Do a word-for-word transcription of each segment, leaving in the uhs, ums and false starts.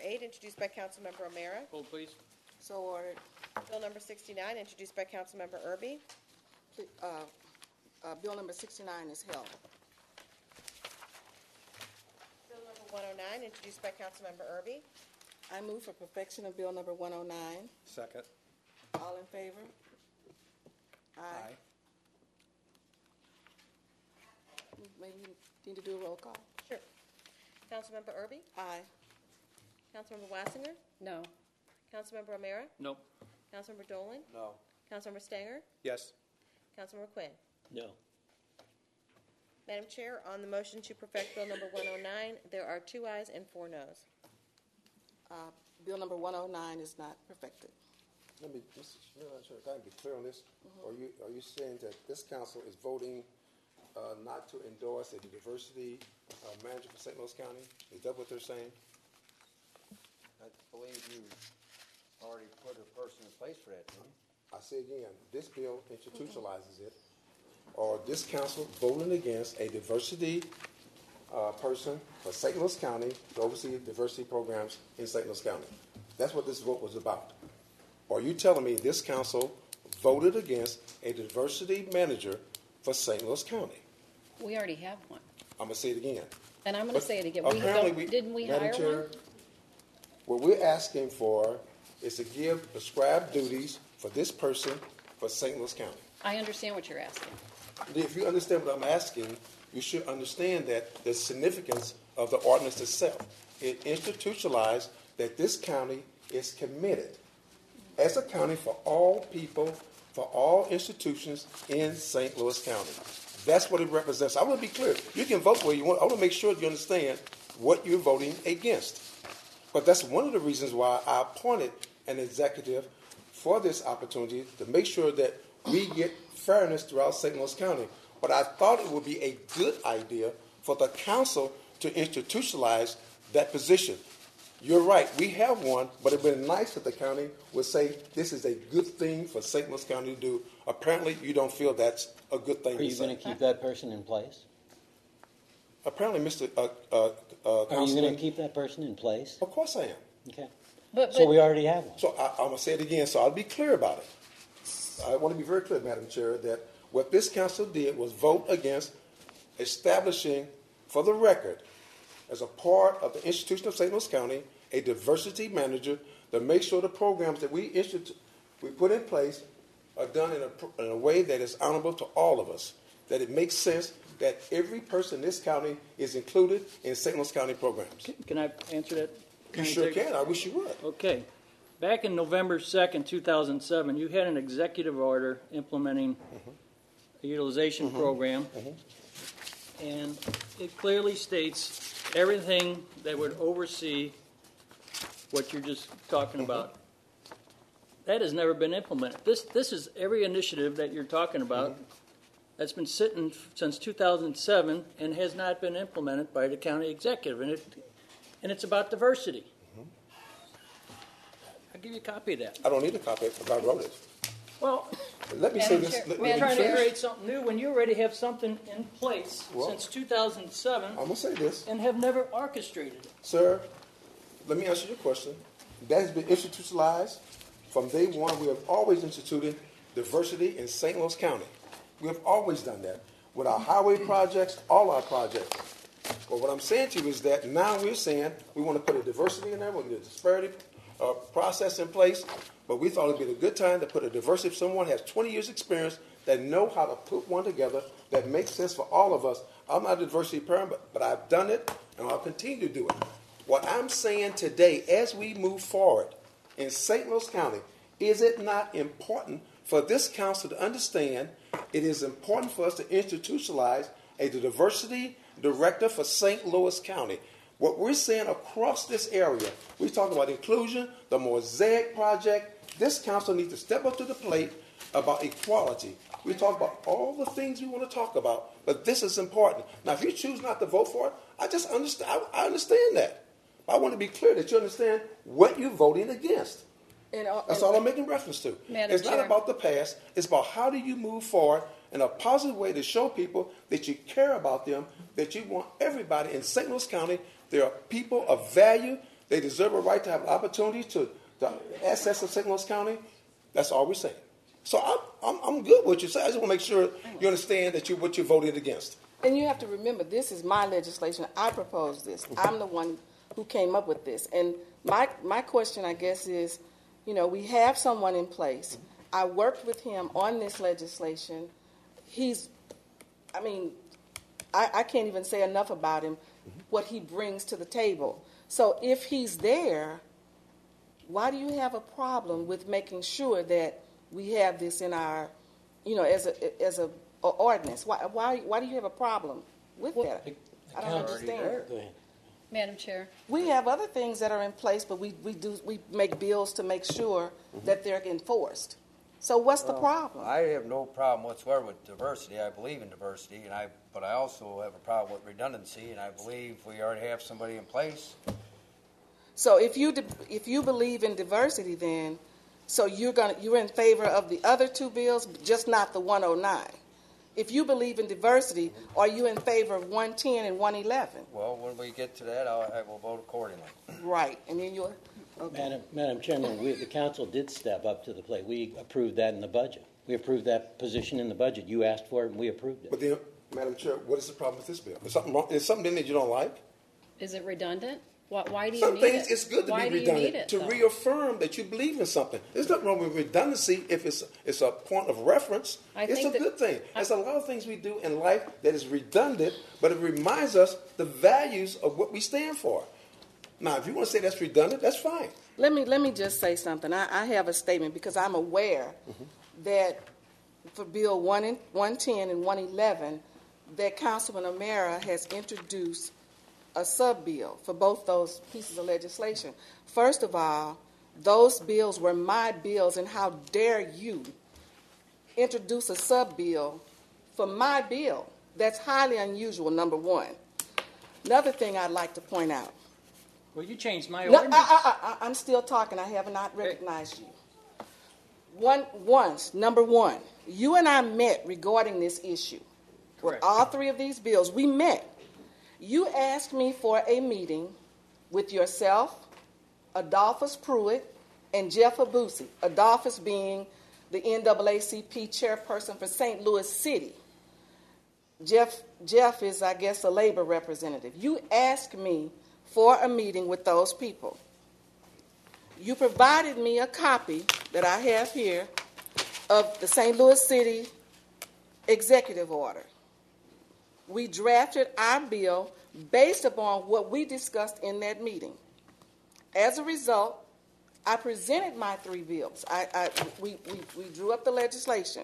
eight, introduced by Councilmember O'Meara. Hold, please. So ordered. Bill number sixty-nine, introduced by Councilmember Erby. Uh, uh, Bill number sixty-nine is held. Bill number one oh nine, introduced by Councilmember Erby. I move for perfection of bill number one oh nine. Second. All in favor? Aye. Maybe we need to do a roll call. Sure. Councilmember Erby? Aye. Councilmember Wassinger? No. Councilmember O'Meara? Nope. Councilmember Dolan? No. Councilmember Stanger? Yes. Councilmember Quinn? No. Madam Chair, on the motion to perfect Bill number one oh nine, there are two ayes and four noes. Uh, bill number one oh nine is not perfected. Let me just, sure, can I be clear on this? Mm-hmm. Are you are you saying that this council is voting uh, not to endorse a diversity uh, manager for Saint Louis County? Is that what they're saying? I believe you already put a person in place for that, didn't you? I say again, this bill institutionalizes it. Or this council voting against a diversity uh, person for Saint Louis County to oversee diversity programs in Saint Louis County. That's what this vote was about. Are you telling me this council voted against a diversity manager for Saint Louis County? We already have one. I'm going to say it again. And I'm going to say it again. We Apparently, don't, we, didn't we Madam hire Chair, one? what we're asking for is to give prescribed duties for this person for Saint Louis County. I understand what you're asking. If you understand what I'm asking, you should understand that the significance of the ordinance itself. It institutionalized that this county is committed as a county for all people, for all institutions in Saint Louis County. That's what it represents. I want to be clear. You can vote where you want. I want to make sure you understand what you're voting against. But that's one of the reasons why I appointed an executive for this opportunity to make sure that we get fairness throughout Saint Louis County. But I thought it would be a good idea for the council to institutionalize that position. You're right, we have one, but it would be nice if the county would say this is a good thing for Saint Louis County to do. Apparently, you don't feel that's a good thing Are to you say. going to keep that person in place? Apparently, Mister Uh, uh, uh, Are you going to keep that person in place? Of course I am. Okay. But, So but we already have one. So I, I'm going to say it again, so I'll be clear about it. I want to be very clear, Madam Chair, that what this council did was vote against establishing, for the record, as a part of the institution of Saint Louis County, a diversity manager to make sure the programs that we institu- we put in place are done in a, in a way that is honorable to all of us, that it makes sense that every person in this county is included in Saint Louis County programs. Can, can I answer that? You sure can. I wish you would. Okay. Back in November second, two thousand seven, you had an executive order implementing mm-hmm. a utilization mm-hmm. program, mm-hmm. and it clearly states everything that would oversee what you're just talking mm-hmm. about. That has never been implemented. This this is every initiative that you're talking about mm-hmm. that's been sitting since two thousand seven and has not been implemented by the county executive, and it and it's about diversity. I'll give you a copy of that. I don't need a copy because I wrote it. Well, let me say this. Chair, Let, we're let trying to finish. create something new when you already have something in place Well, since two thousand seven I'm going to say this. and have never orchestrated it. Sir, let me answer your question. That has been institutionalized from day one. We have always instituted diversity in Saint Louis County. We have always done that with our highway projects, all our projects. But what I'm saying to you is that now we're saying we want to put a diversity in there, we're going to get a disparity uh, process in place, but we thought it would be a good time to put a diversity if someone has twenty years experience that know how to put one together that makes sense for all of us. I'm not a diversity parent, but, but I've done it, and I'll continue to do it. What I'm saying today, as we move forward in Saint Louis County, is it not important for this council to understand it is important for us to institutionalize a diversity director for Saint Louis County? What we're saying across this area, we're talking about inclusion, the Mosaic Project. This council needs to step up to the plate about equality. We talk about all the things we want to talk about, but this is important. Now, if you choose not to vote for it, I just understand. I, I understand that. I want to be clear that you understand what you're voting against. And, uh, That's and, all I'm making reference to. Madam It's not Chair. about the past. It's about how do you move forward in a positive way to show people that you care about them, that you want everybody in Saint Louis County. There are people of value They deserve a right to have opportunities to, to access of Saint Louis County. That's all we're saying. So I'm, I'm, I'm good with what you say. I just want to make sure you understand that you what you voted against. And you have to remember, this is my legislation. I proposed this. I'm the one who came up with this. And my my question, I guess, is, you know, we have someone in place. I worked with him on this legislation. He's, I mean, I, I can't even say enough about him, what he brings to the table. So if he's there, why do you have a problem with making sure that we have this in our, you know, as a as a, a ordinance? Why why why do you have a problem with that? the I don't council- understand. Go ahead. Madam Chair, We have other things that are in place, but we, we do we make bills to make sure that they're enforced. So what's the problem? I have no problem whatsoever with diversity. I believe in diversity, and I, but I also have a problem with redundancy, and I believe we already have somebody in place. So if you de- if you believe in diversity, then so you're gonna you're in favor of the other two bills, just not the one oh nine. If you believe in diversity, are you in favor of one ten and one eleven? Well, when we get to that, I'll, I will vote accordingly. Right, and then you're okay. Madam, Madam Chairman, we, the council did step up to the plate. We approved that in the budget. We approved that position in the budget. You asked for it, and we approved it. But then, Madam Chair, what is the problem with this bill? Is something wrong? Is something in it you don't like? is it redundant? Why, why do you Some need things it? it's good to why be do you need redundant it, to though? reaffirm that you believe in something. There's nothing wrong with redundancy if it's it's a point of reference. I it's think a that- good thing. I- There's a lot of things we do in life that is redundant, but it reminds us the values of what we stand for. Now, if you want to say that's redundant, that's fine. Let me let me just say something. I, I have a statement because I'm aware that for Bill one and one ten and one eleven, that Councilman O'Mara has introduced a sub bill for both those pieces of legislation. First of all, those bills were my bills, and how dare you introduce a sub bill for my bill? That's highly unusual. Number one. Another thing I'd like to point out. Well, you changed my No, I, ordinance. I, I, I'm still talking. I have not recognized you. One, once, number one, you and I met regarding this issue. Correct. With all three of these bills, we met. You asked me for a meeting with yourself, Adolphus Pruitt, and Jeff Abusi. Adolphus being the N double A C P chairperson for Saint Louis City. Jeff, Jeff is, I guess, a labor representative. You asked me for a meeting with those people. You provided me a copy that I have here of the Saint Louis City executive order. We drafted our bill based upon what we discussed in that meeting. As a result, I presented my three bills. I, I, we, we, we drew up the legislation.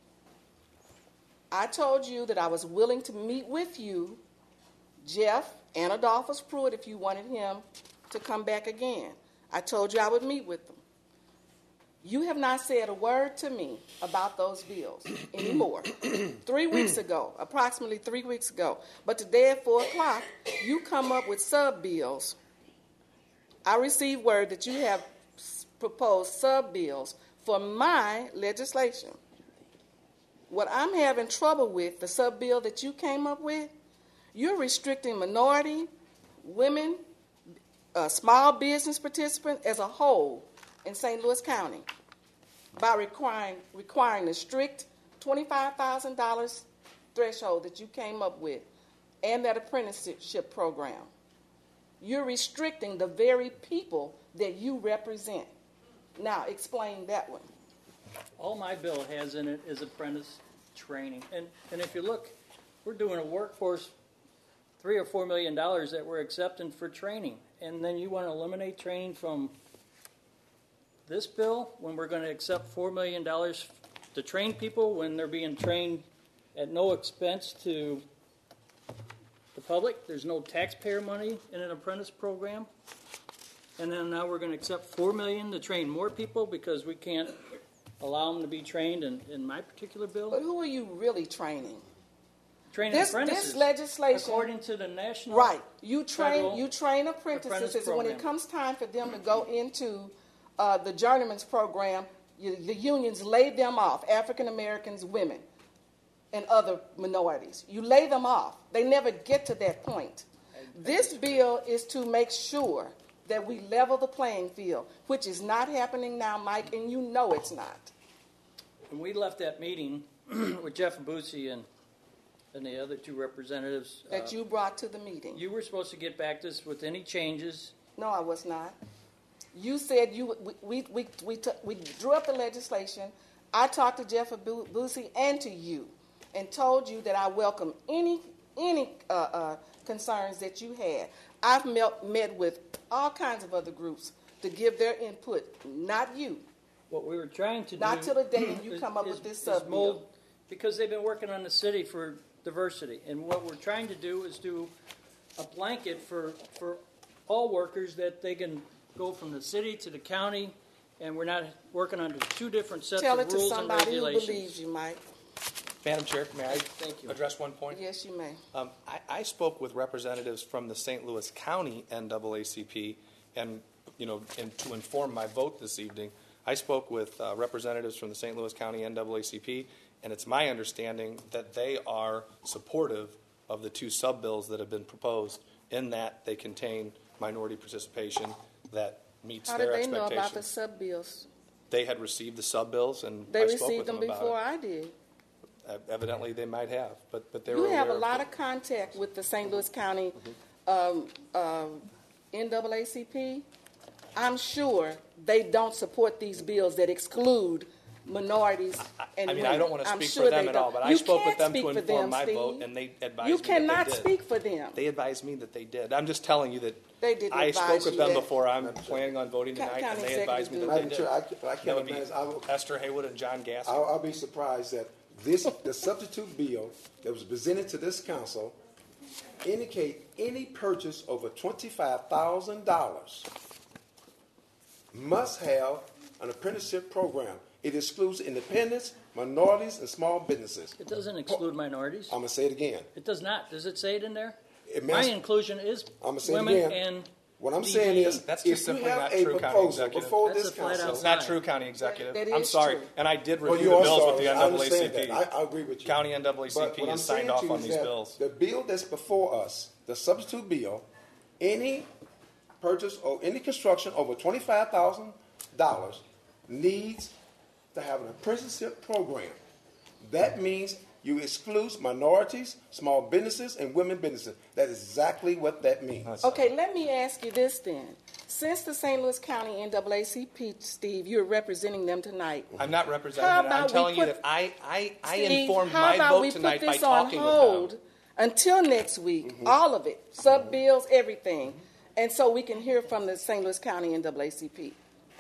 I told you that I was willing to meet with you, Jeff, and Adolphus Pruitt, if you wanted him to come back again. I told you I would meet with them. You have not said a word to me about those bills anymore. Three weeks ago, approximately three weeks ago. But today at four o'clock, you come up with sub-bills. I received word that you have s- proposed sub-bills for my legislation. What I'm having trouble with, the sub-bill that you came up with, you're restricting minority, women, uh, small business participants as a whole in Saint Louis County by requiring requiring a strict twenty-five thousand dollars threshold that you came up with and that apprenticeship program. You're restricting the very people that you represent. Now, explain that one. All my bill has in it is apprentice training. And, and if you look, we're doing a workforce, three or four million dollars that we're accepting for training. And then you want to eliminate training from this bill when we're going to accept four million dollars to train people when they're being trained at no expense to the public. There's no taxpayer money in an apprentice program. And then now we're going to accept four million dollars to train more people because we can't allow them to be trained in, in my particular bill. But who are you really training? Training This, apprentices. this legislation, according to the national right? You train federal you train apprentices, apprentice and when it program. comes time for them to go into uh, the journeyman's program, you, the unions lay them off. African Americans, women, and other minorities. You lay them off. They never get to that point. This bill is to make sure that we level the playing field, which is not happening now, Mike, and you know it's not. When we left that meeting with Jeff Boosie and, and the other two representatives, That uh, you brought to the meeting. you were supposed to get back to us with any changes. No, I was not. You said you we we we we, took, we drew up the legislation. I talked to Jeff Bo- Boosie and to you, and told you that I welcome any any uh, uh, concerns that you had. I've met, met with all kinds of other groups to give their input, not you. What we were trying to do. Not till the day you is- come up is- with this is sub-bill. mold- Because they've been working on the city for diversity. And what we're trying to do is do a blanket for, for all workers that they can go from the city to the county, and we're not working under two different sets Tell of it to rules and somebody who regulations. believes you, Mike. Madam Chair, may I Thank you. address one point? Yes, you may. Um, I, I spoke with representatives from the Saint Louis County N double A C P, and you know, and to inform my vote this evening, I spoke with uh, representatives from the Saint Louis County N double A C P, and it's my understanding that they are supportive of the two sub-bills that have been proposed, in that they contain minority participation that meets How their did they know expectations. about the sub-bills? They had received the sub-bills, and They I spoke with received them them about before it. I did. Uh, evidently, they might have, but but they You were have a aware of lot it. of contact with the Saint Louis County Mm-hmm. um, um, N double A C P. I'm sure they don't support these bills that exclude minorities and I mean, women. I don't want to I'm speak sure for them they at all, don't. but I You spoke with can't them speak to for inform them, my Steve. vote, and they advised You me cannot that they did. speak for them. They advised me that they did. I'm just telling you that They didn't I advise spoke with you them that. before I'm planning on voting Co- tonight, county and they advised me that executive they Madam did. Chair, I, I That can't would be imagine. I will, Esther Haywood and John Gaskin. I'll, I'll be surprised that this, the substitute bill that was presented to this council indicate any purchase over twenty-five thousand dollars must have an apprenticeship program. It excludes independents, minorities, and small businesses. It doesn't exclude minorities. I'm gonna say it again. It does not. Does it say it in there? It My must- inclusion is I'm gonna say it women again. and What I'm D saying B E. is, That's if just you simply have not a true, County proposal Executive. before That's this a flat council, out It's not lie. true, County Executive. That I'm is sorry, true. and I did well, review you the are bills with sorry. the I N double A C understand P. that. I, I agree with you. County N double A C But P what I'm has signed saying off to you on is these that bills. The bill that's before us, the substitute bill, any purchase or any construction over twenty-five thousand dollars needs to have an apprenticeship program. That means you exclude minorities, small businesses, and women businesses. That is exactly what that means. Okay, let me ask you this then. Since the Saint Louis County N double A C P, Steve, you're representing them tonight. I'm not representing How it. about I'm we telling you put- that I, I, I Steve, informed how my about vote we tonight put by this on talking hold with them. until next week, all of it, sub bills, everything, and so we can hear from the Saint Louis County N double A C P.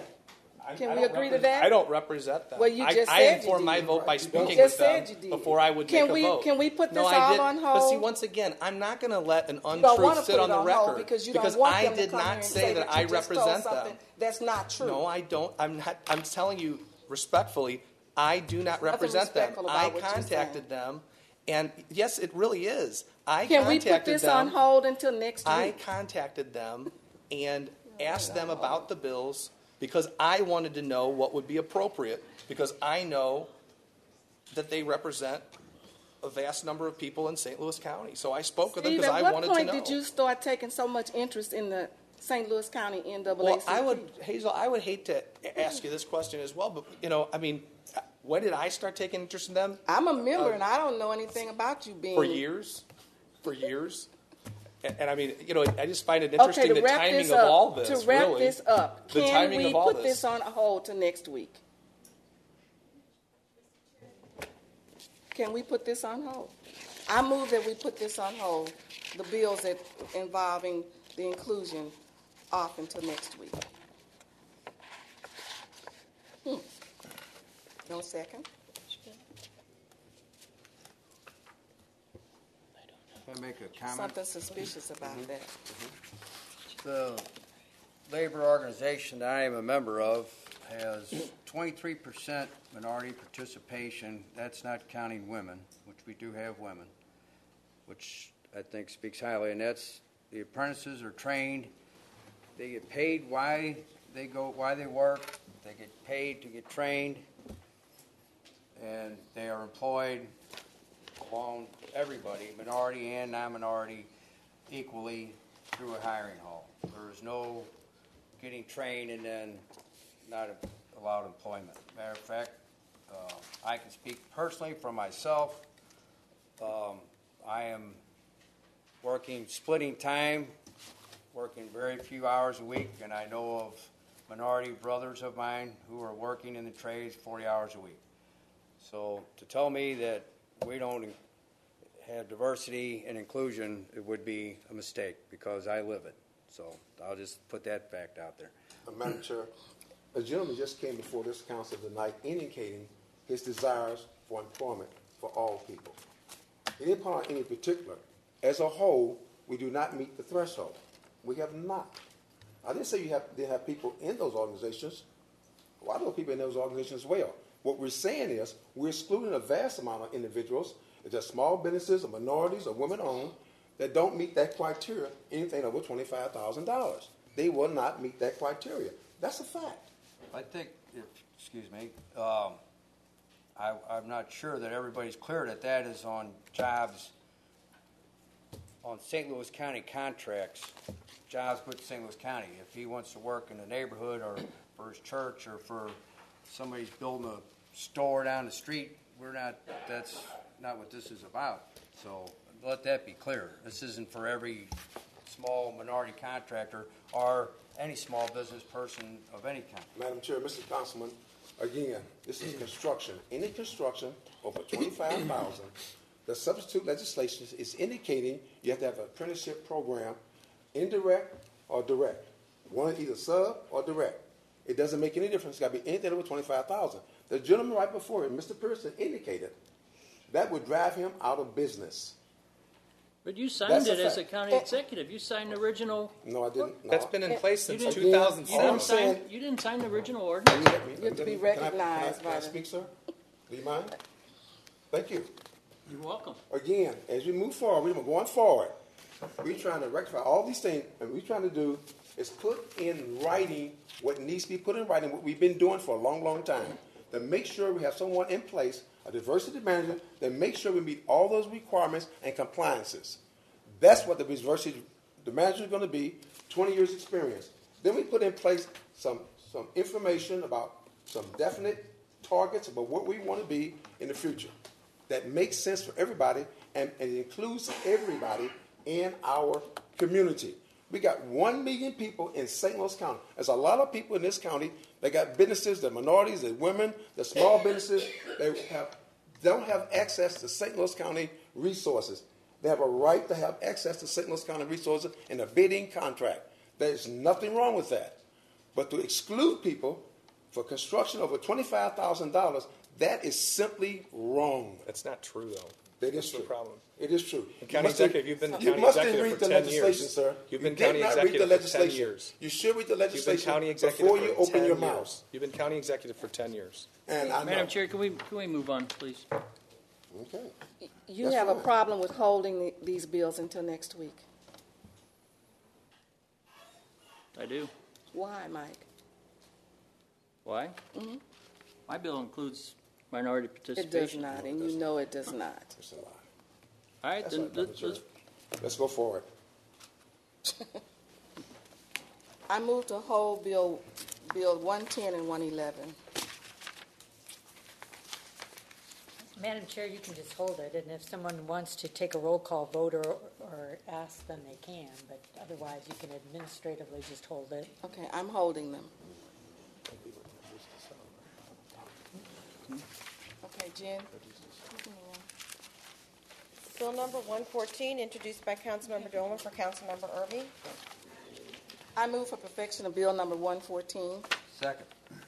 I- Can I we don't agree to repre- that? I don't represent them. Well, you I, just I said you informed my did. vote by You speaking just with them said you did. before I would Can make we- a vote. can we put no, this I all did, on But see, hold? once again, I'm not going to let an You don't want untruth to sit put on it the on record hold because you don't because want I them to did come here not and say say that that I you just told represent something them. that's not true. No, I don't. I'm not. I'm telling you respectfully, I do not Nothing represent them. respectful about I what you're contacted them, and yes, it really is. I Can we contacted put this them. on hold until next I week? contacted them and asked them about the bills because I wanted to know what would be appropriate because I know that they represent a vast number of people in Saint Louis County. So I spoke with them Steve, because at I what wanted point to know. did you start taking so much interest in the Saint Louis County N double A C P? Well, I would, Hazel, I would hate to ask you this question as well, but, you know, I mean, when did I start taking interest in them? I'm a member, and I don't know anything about you being For years, for years. And, and I mean, you know, I just find it interesting Okay, to the wrap timing this of up, all this. to wrap really. this up, The can timing we of all put this. this on hold to next week? Can we put this on hold? I move that we put this on hold, the bills that involving the inclusion off until next week. Hmm. No second? Can I make a comment? Something suspicious about Mm-hmm. that. The labor organization that I am a member of has twenty-three percent minority participation. That's not counting women, which we do have women, which I think speaks highly. And that's the apprentices are trained. They get paid why they go, why they work. They get paid to get trained, and they are employed along everybody, minority and non-minority, equally through a hiring hall. There is no getting trained and then not allowed employment. Matter of fact, uh, I can speak personally for myself. Um, I am working, splitting time, working very few hours a week, and I know of minority brothers of mine who are working in the trades forty hours a week. So to tell me that we don't have diversity and inclusion, it would be a mistake because I live it. So I'll just put that fact out there. Uh, Madam Chair, a gentleman just came before this council tonight indicating his desires for employment for all people. He didn't point out any particular. As a whole, we do not meet the threshold. We have not. I didn't say you have didn't have people in those organizations. Well, I know people in those organizations as well. What we're saying is we're excluding a vast amount of individuals, either small businesses or minorities or women-owned, that don't meet that criteria, anything over twenty-five thousand dollars. They will not meet that criteria. That's a fact. I think, if, excuse me, um, I, I'm not sure that everybody's clear that that is on jobs, on Saint Louis County contracts, jobs with Saint Louis County. If he wants to work in the neighborhood or for his church or for somebody's building a store down the street, we're not, that's not what this is about. So let that be clear. This isn't for every small minority contractor or any small business person of any kind. Madam Chair, Mister Councilman, again, this is construction. Any construction over twenty-five thousand dollars, the substitute legislation is indicating you have to have an apprenticeship program, indirect or direct. One either sub or direct. It doesn't make any difference. It's got to be anything over twenty-five thousand dollars. The gentleman right before it, Mister Pearson, indicated that would drive him out of business. But you signed That's a it as a fact. county executive. You signed the original. No, I didn't. No. That's been in place You since didn't- two thousand You All I'm didn't seven. saying- sign. You didn't sign the original Can ordinance. you let me- You have to be can I- can I- recognized Can I, by the- speak, sir? Do you mind? Thank you. You're welcome. Again, as we move forward, we're going forward. We're trying to rectify all these things, and what we're trying to do is put in writing what needs to be put in writing, what we've been doing for a long, long time, to make sure we have someone in place, a diversity manager, that makes sure we meet all those requirements and compliances. That's what the diversity the manager is going to be, twenty years experience. Then we put in place some, some information about some definite targets about what we want to be in the future that makes sense for everybody and, and includes everybody in our community. We got one million people in Saint Louis County. There's a lot of people in this county that got businesses, the minorities, the women, the small businesses. They have, don't have access to Saint Louis County resources. They have a right to have access to Saint Louis County resources in a bidding contract. There's nothing wrong with that. But to exclude people for construction over twenty-five thousand dollars, that is simply wrong. That's not true, though. That That's is the true. problem. It is true. The county You must have- executive, you've been the you county must have executive read for the ten legislation, years. sir. You've You been did county not read the executive for ten legislation. years. You should read the You've been legislation county executive before for you open ten your years. mouth. You've been county executive for ten years. And I know. Madam Chair, can we can we move on, please? Okay. You That's have a fine. problem with holding the- these bills until next week. I do. Why, Mike? Why? Mm-hmm. My bill includes minority It does participation. not, and you know it does not. It's a lie. All right, That's then right, Madam let's, Chair. let's Let's go forward. I move to hold Bill, Bill one ten and one eleven. Madam Chair, you can just hold it, and if someone wants to take a roll call vote or, or ask them, they can, but otherwise you can administratively just hold it. Okay, I'm holding them. Okay, Jen? Bill number one fourteen, introduced by Councilmember Dolan for Councilmember Erby. I move for perfection of Bill number one fourteen. Second.